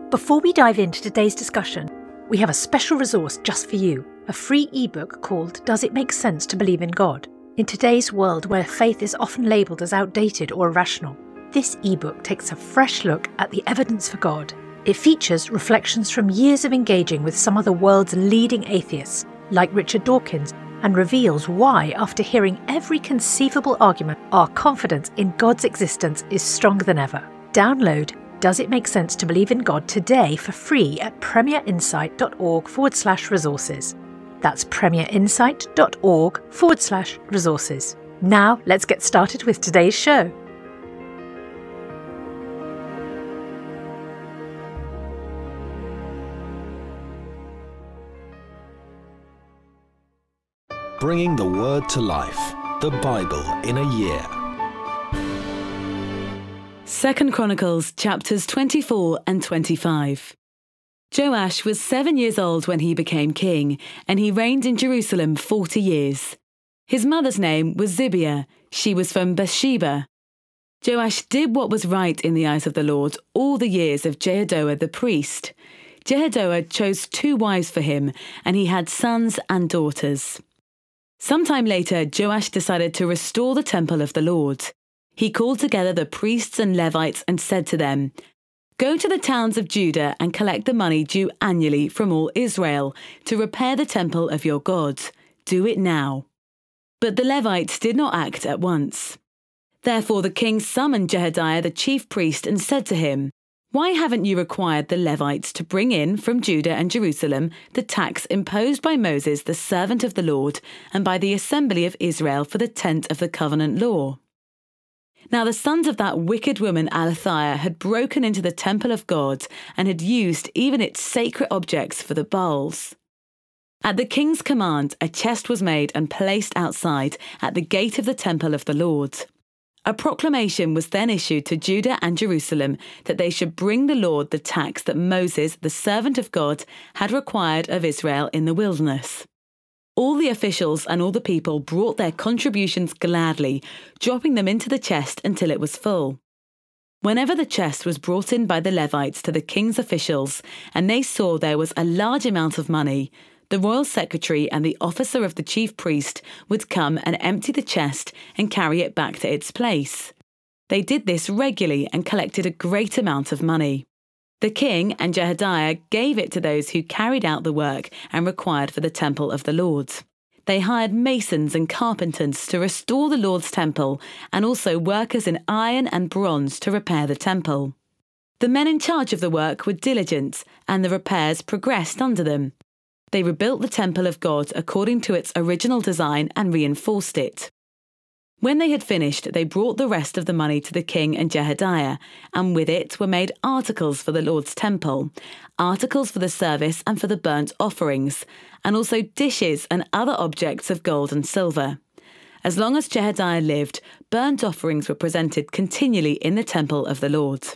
Before we dive into today's discussion, we have a special resource just for you, a free ebook called Does It Make Sense to Believe in God? In today's world where faith is often labelled as outdated or irrational, this ebook takes a fresh look at the evidence for God. It features reflections from years of engaging with some of the world's leading atheists, like Richard Dawkins, and reveals why, after hearing every conceivable argument, our confidence in God's existence is stronger than ever. Download Does It Make Sense to Believe in God today for free at premierinsight.org/resources. That's premierinsight.org/resources. Now let's get started with today's show. Bringing the Word to life, the Bible in a year. 2 Chronicles chapters 24 and 25. Joash was 7 years old when he became king, and he reigned in Jerusalem 40 years. His mother's name was Zibiah. She was from Bathsheba. Joash did what was right in the eyes of the Lord all the years of Jehoiada the priest. Jehoiada chose 2 wives for him, and he had sons and daughters. Sometime later, Joash decided to restore the temple of the Lord. He called together the priests and Levites and said to them, "Go to the towns of Judah and collect the money due annually from all Israel to repair the temple of your God. Do it now." But the Levites did not act at once. Therefore the king summoned Jehoiada the chief priest and said to him, "Why haven't you required the Levites to bring in from Judah and Jerusalem the tax imposed by Moses, the servant of the Lord, and by the assembly of Israel for the tent of the covenant law?" Now the sons of that wicked woman Alathiah had broken into the temple of God and had used even its sacred objects for the Baals. At the king's command, a chest was made and placed outside at the gate of the temple of the Lord. A proclamation was then issued to Judah and Jerusalem that they should bring the Lord the tax that Moses, the servant of God, had required of Israel in the wilderness. All the officials and all the people brought their contributions gladly, dropping them into the chest until it was full. Whenever the chest was brought in by the Levites to the king's officials, and they saw there was a large amount of money, the royal secretary and the officer of the chief priest would come and empty the chest and carry it back to its place. They did this regularly and collected a great amount of money. The king and Jehoiada gave it to those who carried out the work and required for the temple of the Lord. They hired masons and carpenters to restore the Lord's temple, and also workers in iron and bronze to repair the temple. The men in charge of the work were diligent, and the repairs progressed under them. They rebuilt the temple of God according to its original design and reinforced it. When they had finished, they brought the rest of the money to the king and Jehoiada, and with it were made articles for the Lord's temple, articles for the service and for the burnt offerings, and also dishes and other objects of gold and silver. As long as Jehoiada lived, burnt offerings were presented continually in the temple of the Lord.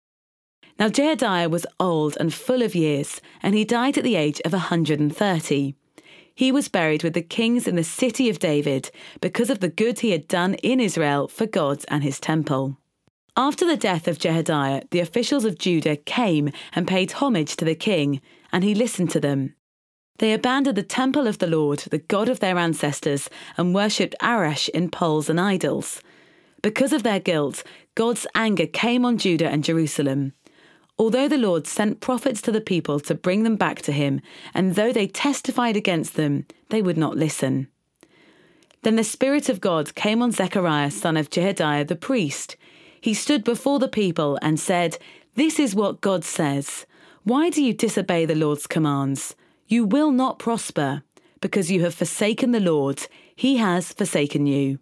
Now Jehoiada was old and full of years, and he died at the age of 130. He was buried with the kings in the city of David because of the good he had done in Israel for God and his temple. After the death of Jehoiada, the officials of Judah came and paid homage to the king, and he listened to them. They abandoned the temple of the Lord, the God of their ancestors, and worshipped Arash in poles and idols. Because of their guilt, God's anger came on Judah and Jerusalem. Although the Lord sent prophets to the people to bring them back to him, and though they testified against them, they would not listen. Then the Spirit of God came on Zechariah, son of Jehoiada the priest. He stood before the people and said, "This is what God says. Why do you disobey the Lord's commands? You will not prosper, because you have forsaken the Lord. He has forsaken you."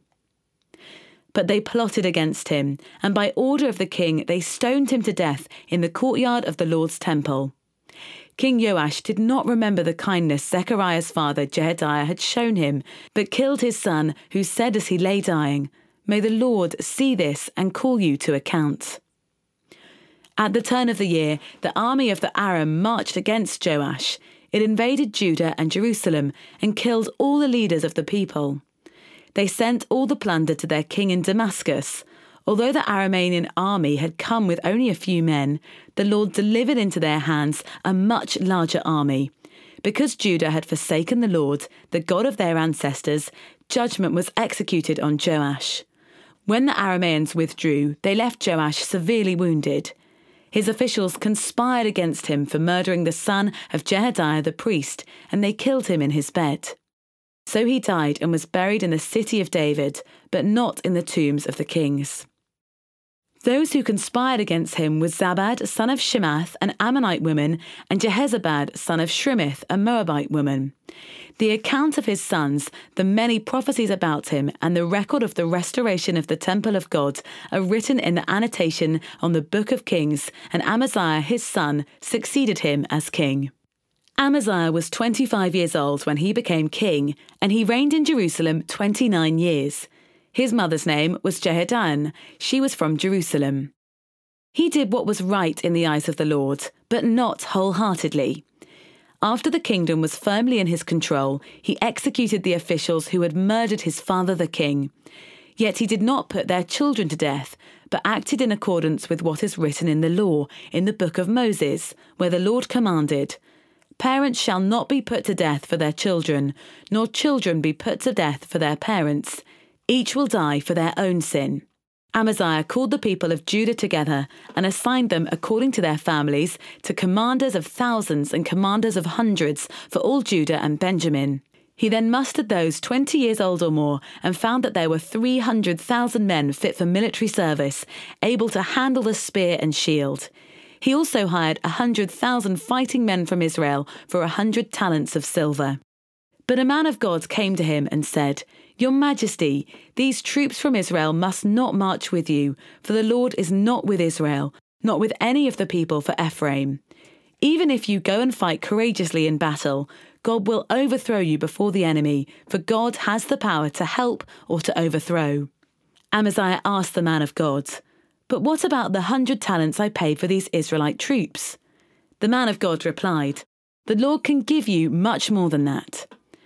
But they plotted against him, and by order of the king they stoned him to death in the courtyard of the Lord's temple. King Joash did not remember the kindness Zechariah's father Jehoiada had shown him, but killed his son, who said as he lay dying, "May the Lord see this and call you to account." At the turn of the year, the army of the Aram marched against Joash. It invaded Judah and Jerusalem and killed all the leaders of the people. They sent all the plunder to their king in Damascus. Although the Aramean army had come with only a few men, the Lord delivered into their hands a much larger army. Because Judah had forsaken the Lord, the God of their ancestors, judgment was executed on Joash. When the Arameans withdrew, they left Joash severely wounded. His officials conspired against him for murdering the son of Jehoiada the priest, and they killed him in his bed. So he died and was buried in the city of David, but not in the tombs of the kings. Those who conspired against him were Zabad, son of Shemath, an Ammonite woman, and Jehezabad, son of Shrimith, a Moabite woman. The account of his sons, the many prophecies about him, and the record of the restoration of the temple of God are written in the annotation on the book of Kings, and Amaziah his son succeeded him as king. Amaziah was 25 years old when he became king, and he reigned in Jerusalem 29 years. His mother's name was Jehoiadan. She was from Jerusalem. He did what was right in the eyes of the Lord, but not wholeheartedly. After the kingdom was firmly in his control, he executed the officials who had murdered his father the king. Yet he did not put their children to death, but acted in accordance with what is written in the law, in the book of Moses, where the Lord commanded, "Parents shall not be put to death for their children, nor children be put to death for their parents. Each will die for their own sin." Amaziah called the people of Judah together and assigned them according to their families to commanders of thousands and commanders of hundreds for all Judah and Benjamin. He then mustered those 20 years old or more and found that there were 300,000 men fit for military service, able to handle the spear and shield. He also hired 100,000 fighting men from Israel for 100 talents of silver. But a man of God came to him and said, "Your Majesty, these troops from Israel must not march with you, for the Lord is not with Israel, not with any of the people for Ephraim. Even if you go and fight courageously in battle, God will overthrow you before the enemy, for God has the power to help or to overthrow." Amaziah asked the man of God, "But what about the 100 talents I paid for these Israelite troops?" The man of God replied, "The Lord can give you much more than that."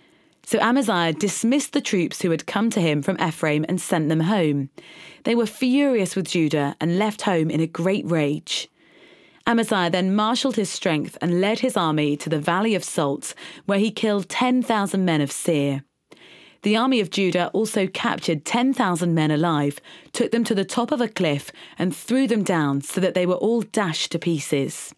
So Amaziah dismissed the troops who had come to him from Ephraim and sent them home. They were furious with Judah and left home in a great rage. Amaziah then marshalled his strength and led his army to the Valley of Salt, where he killed 10,000 men of Seir. The army of Judah also captured 10,000 men alive, took them to the top of a cliff and threw them down so that they were all dashed to pieces.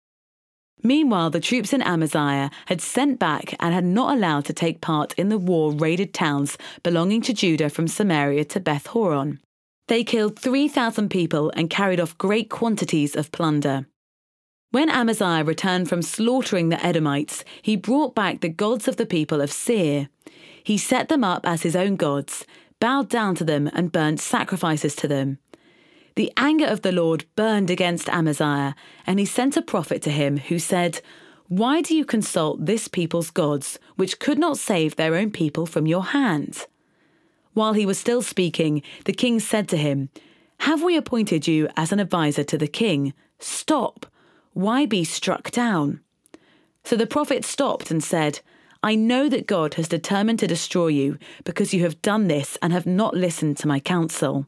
Meanwhile, the troops in Amaziah had sent back and had not allowed to take part in the war raided towns belonging to Judah from Samaria to Beth Horon. They killed 3,000 people and carried off great quantities of plunder. When Amaziah returned from slaughtering the Edomites, he brought back the gods of the people of Seir. He set them up as his own gods, bowed down to them and burnt sacrifices to them. The anger of the Lord burned against Amaziah, and he sent a prophet to him who said, "Why do you consult this people's gods, which could not save their own people from your hand?" While he was still speaking, the king said to him, "Have we appointed you as an adviser to the king? Stop! Why be struck down?" So the prophet stopped and said, "I know that God has determined to destroy you, because you have done this and have not listened to my counsel."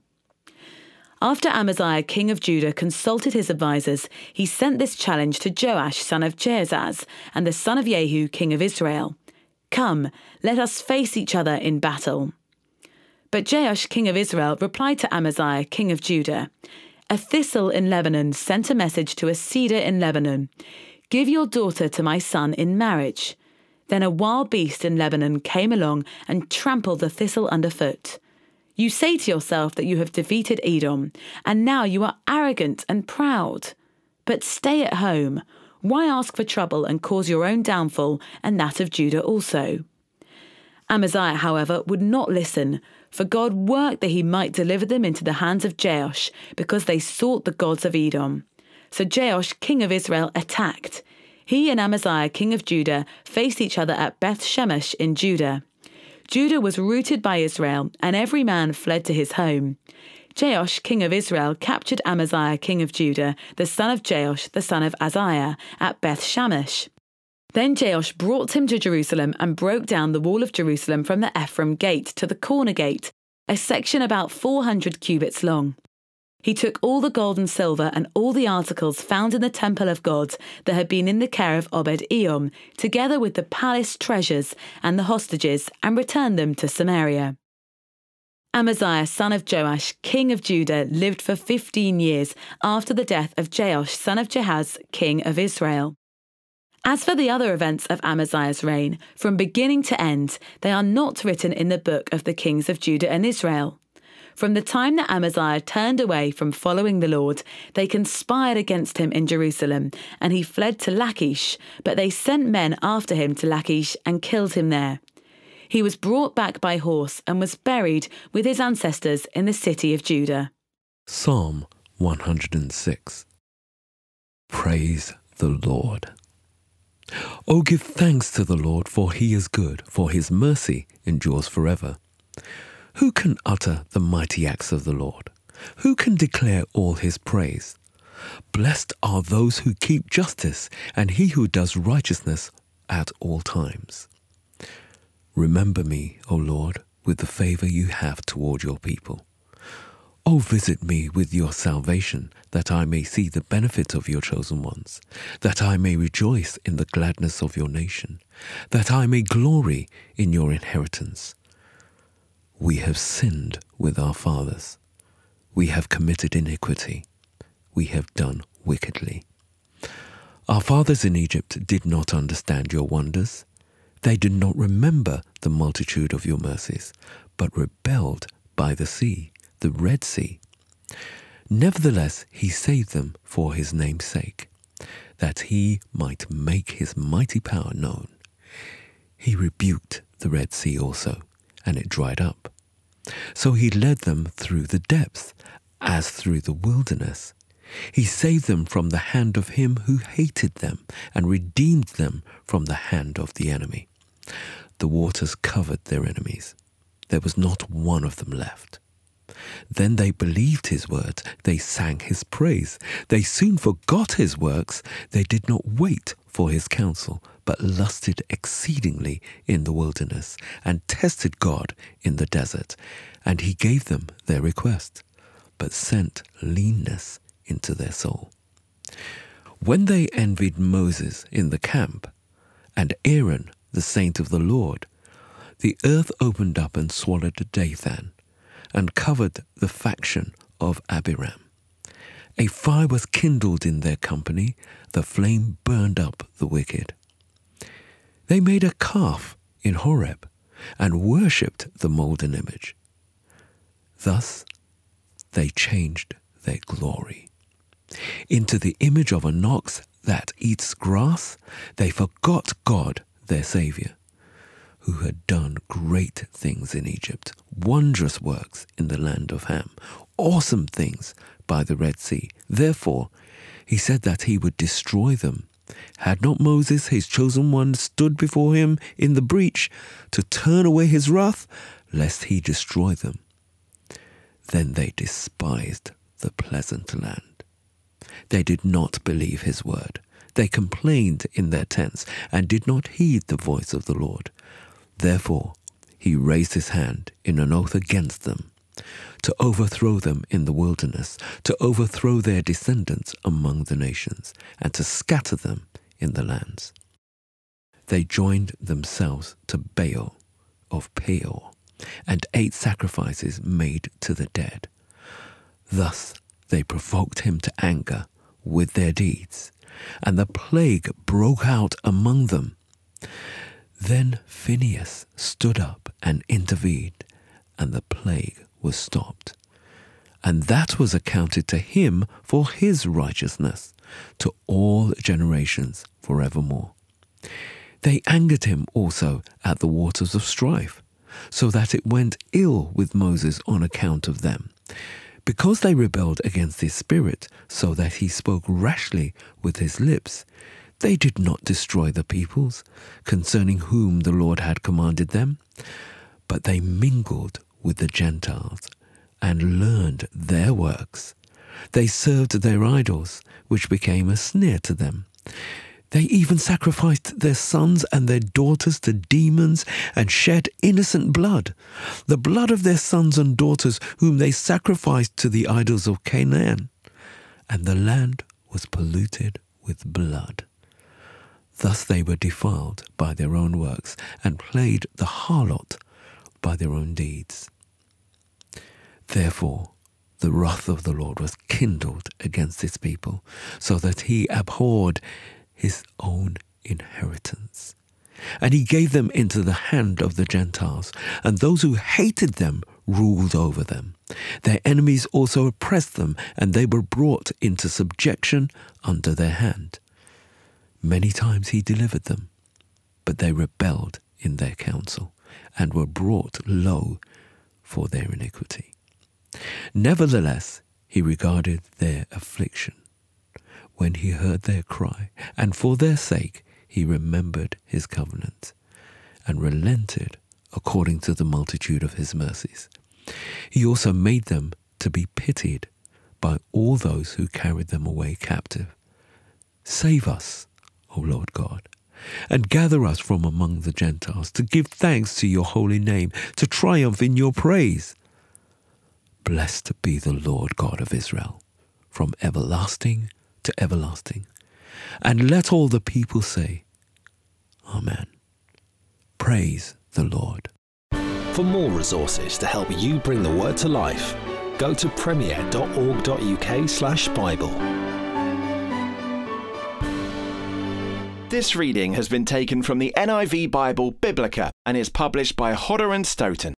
After Amaziah, king of Judah, consulted his advisers, he sent this challenge to Joash, son of Jehoazaz, and the son of Jehu, king of Israel. "Come, let us face each other in battle." But Joash, king of Israel, replied to Amaziah, king of Judah, "A thistle in Lebanon sent a message to a cedar in Lebanon. Give your daughter to my son in marriage." Then a wild beast in Lebanon came along and trampled the thistle underfoot. You say to yourself that you have defeated Edom, and now you are arrogant and proud. But stay at home. Why ask for trouble and cause your own downfall and that of Judah also? Amaziah, however, would not listen, for God worked that he might deliver them into the hands of Joash, because they sought the gods of Edom. So Joash, king of Israel, attacked. He and Amaziah, king of Judah, faced each other at Beth Shemesh in Judah. Judah was routed by Israel, and every man fled to his home. Joash, king of Israel, captured Amaziah, king of Judah, the son of Joash, the son of Aziah, at Beth Shemesh. Then Joash brought him to Jerusalem and broke down the wall of Jerusalem from the Ephraim gate to the corner gate, a section about 400 cubits long. He took all the gold and silver and all the articles found in the temple of God that had been in the care of Obed-Edom, together with the palace treasures and the hostages, and returned them to Samaria. Amaziah, son of Joash, king of Judah, lived for 15 years after the death of Joash, son of Jehoaz, king of Israel. As for the other events of Amaziah's reign, from beginning to end, they are not written in the book of the kings of Judah and Israel. From the time that Amaziah turned away from following the Lord, they conspired against him in Jerusalem, and he fled to Lachish, but they sent men after him to Lachish and killed him there. He was brought back by horse and was buried with his ancestors in the city of Judah. Psalm 106. Praise the Lord. O give thanks to the Lord, for he is good, for his mercy endures forever. Who can utter the mighty acts of the Lord? Who can declare all his praise? Blessed are those who keep justice, and he who does righteousness at all times. Remember me, O Lord, with the favor you have toward your people. O visit me with your salvation, that I may see the benefit of your chosen ones, that I may rejoice in the gladness of your nation, that I may glory in your inheritance. We have sinned with our fathers. We have committed iniquity. We have done wickedly. Our fathers in Egypt did not understand your wonders. They did not remember the multitude of your mercies, but rebelled by the sea, the Red Sea. Nevertheless, he saved them for his name's sake, that he might make his mighty power known. He rebuked the Red Sea also, and it dried up. So he led them through the depths, as through the wilderness. He saved them from the hand of him who hated them, and redeemed them from the hand of the enemy. The waters covered their enemies. There was not one of them left. Then they believed his words. They sang his praise. They soon forgot his works. They did not wait for his counsel, but lusted exceedingly in the wilderness, and tested God in the desert. And he gave them their request, but sent leanness into their soul. When they envied Moses in the camp, and Aaron, the saint of the Lord, the earth opened up and swallowed Dathan, and covered the faction of Abiram. A fire was kindled in their company, the flame burned up the wicked. They made a calf in Horeb, and worshipped the molten image. Thus they changed their glory into the image of an ox that eats grass. They forgot God, their Saviour, who had done great things in Egypt, wondrous works in the land of Ham, awesome things by the Red Sea. Therefore, he said that he would destroy them. Had not Moses, his chosen one, stood before him in the breach to turn away his wrath, lest he destroy them? Then they despised the pleasant land. They did not believe his word. They complained in their tents, and did not heed the voice of the Lord. Therefore he raised his hand in an oath against them, to overthrow them in the wilderness, to overthrow their descendants among the nations, and to scatter them in the lands. They joined themselves to Baal of Peor, and ate sacrifices made to the dead. Thus they provoked him to anger with their deeds, and the plague broke out among them. Then Phinehas stood up and intervened, and the plague was stopped. And that was accounted to him for his righteousness, to all generations forevermore. They angered him also at the waters of strife, so that it went ill with Moses on account of them, because they rebelled against his spirit, so that he spoke rashly with his lips. They did not destroy the peoples, concerning whom the Lord had commanded them, but they mingled with the Gentiles, and learned their works. They served their idols, which became a snare to them. They even sacrificed their sons and their daughters to demons and shed innocent blood, the blood of their sons and daughters whom they sacrificed to the idols of Canaan. And the land was polluted with blood. Thus they were defiled by their own works and played the harlot by their own deeds. Therefore, the wrath of the Lord was kindled against his people, so that he abhorred his own inheritance. And he gave them into the hand of the Gentiles, and those who hated them ruled over them. Their enemies also oppressed them, and they were brought into subjection under their hand. Many times he delivered them, but they rebelled in their counsel, and were brought low for their iniquity. Nevertheless, he regarded their affliction when he heard their cry, and for their sake he remembered his covenant, and relented according to the multitude of his mercies. He also made them to be pitied by all those who carried them away captive. Save us, O Lord God, and gather us from among the Gentiles, to give thanks to your holy name, to triumph in your praise. Blessed be the Lord God of Israel, from everlasting to everlasting. And let all the people say, Amen. Praise the Lord. For more resources to help you bring the word to life, go to premier.org.uk/Bible. This reading has been taken from the NIV Bible Biblica and is published by Hodder and Stoughton.